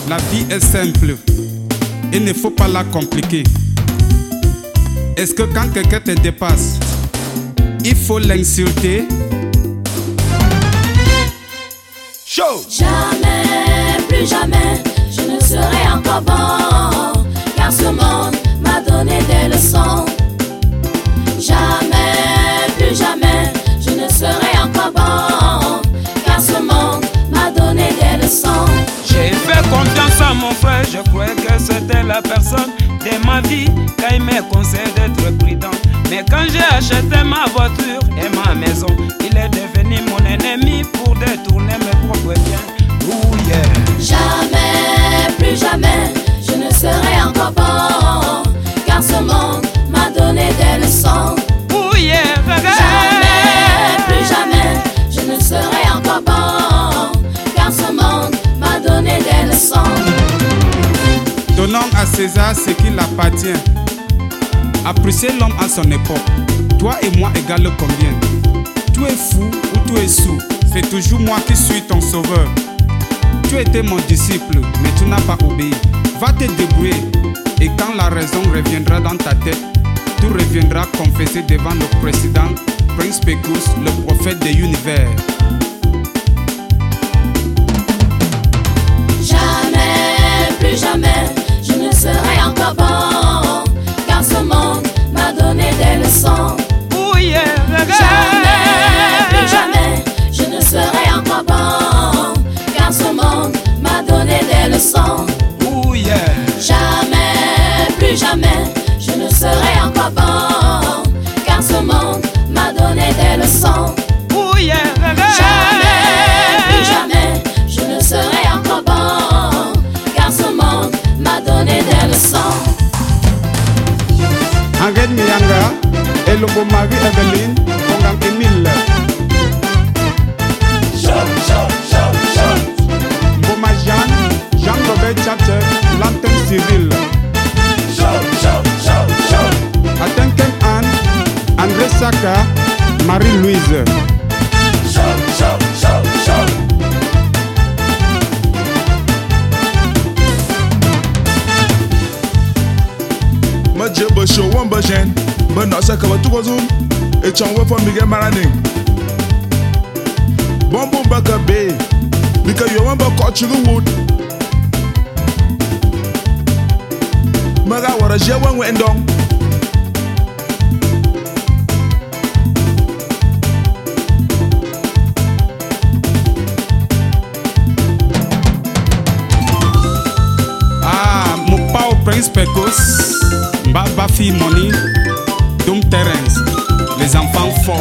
La vie est simple. Il ne faut pas la compliquer. Est-ce que quand quelqu'un te dépasse, il faut l'insulter? Show! Jamais, plus jamais, je ne serai encore bon, car ce monde m'a donné des leçons. Jamais, plus jamais, je ne serai encore bon, car ce monde m'a donné des leçons. J'ai fait confiance à mon frère, je croyais que c'était la personne de ma vie, quand il me conseille d'être prudent. Mais quand j'ai acheté ma voiture et ma maison, il est devenu mon ennemi pour détourner mes propres biens. Oh yeah. Jamais, plus jamais, je ne serai encore bon, car ce monde m'a donné des leçons. Oh yeah. Jamais, plus jamais, je ne serai encore bon, car ce monde m'a donné des leçons. Donnons à César ce qu'il appartient. Appréciez l'homme à son époque. Toi et moi égale combien? Tu es fou ou tu es sourd? C'est toujours moi qui suis ton sauveur. Tu étais mon disciple, mais tu n'as pas obéi. Va te débrouiller. Et quand la raison reviendra dans ta tête, tu reviendras confesser devant le président Prince Pecos, le prophète de l'univers. Jamais, plus jamais, je ne serai encore bon, car ce monde m'a donné des leçons. Oh yeah. Jamais, plus jamais, je ne serai encore bon, car ce monde m'a donné des leçons. Oh yeah. Jamais, plus jamais, je ne serai encore bon, car ce monde m'a donné des leçons. Oh yeah. Jamais, plus jamais, je ne serai encore bon, car ce monde m'a donné des leçons. Angel Miyanga, Elombo Marie Evelyn, Ongang Emile. Mboma Jean, Jean-Robert Chache, Lantern Civil. Atenken Anne, André Saka, Marie-Louise. Majebo show one bajen, but not saka wa tuko zoom. E changwe for Miguel Maraning. Bombo baka bay, because you want to cut you the wood. Maga wara je wan we ndong. Ah, mon pao Prince Pecos. Baba Fi Money, Doom Terrence, les enfants forts.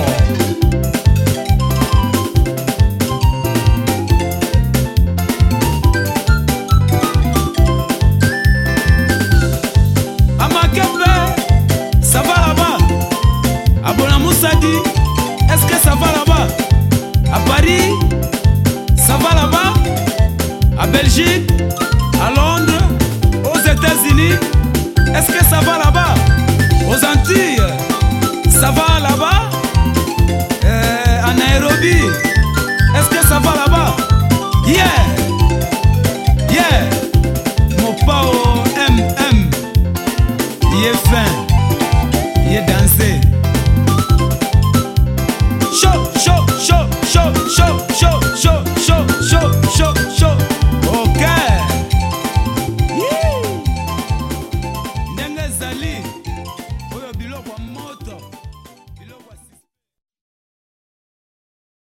À Makembe, ça va là-bas. À Bonamoussadi, est-ce que ça va là-bas? À Paris, ça va là-bas. À Belgique, à Londres, aux États-Unis, est-ce que ça va là-bas? Aux Antilles, ça va là-bas? À Nairobi, est-ce que ça va là-bas? Yeah! Yeah! Mon pao MM, il est fin, il est dansé. Chaud, chaud, chaud, chaud, chaud, chaud, chaud, chaud, chaud, chaud, chaud.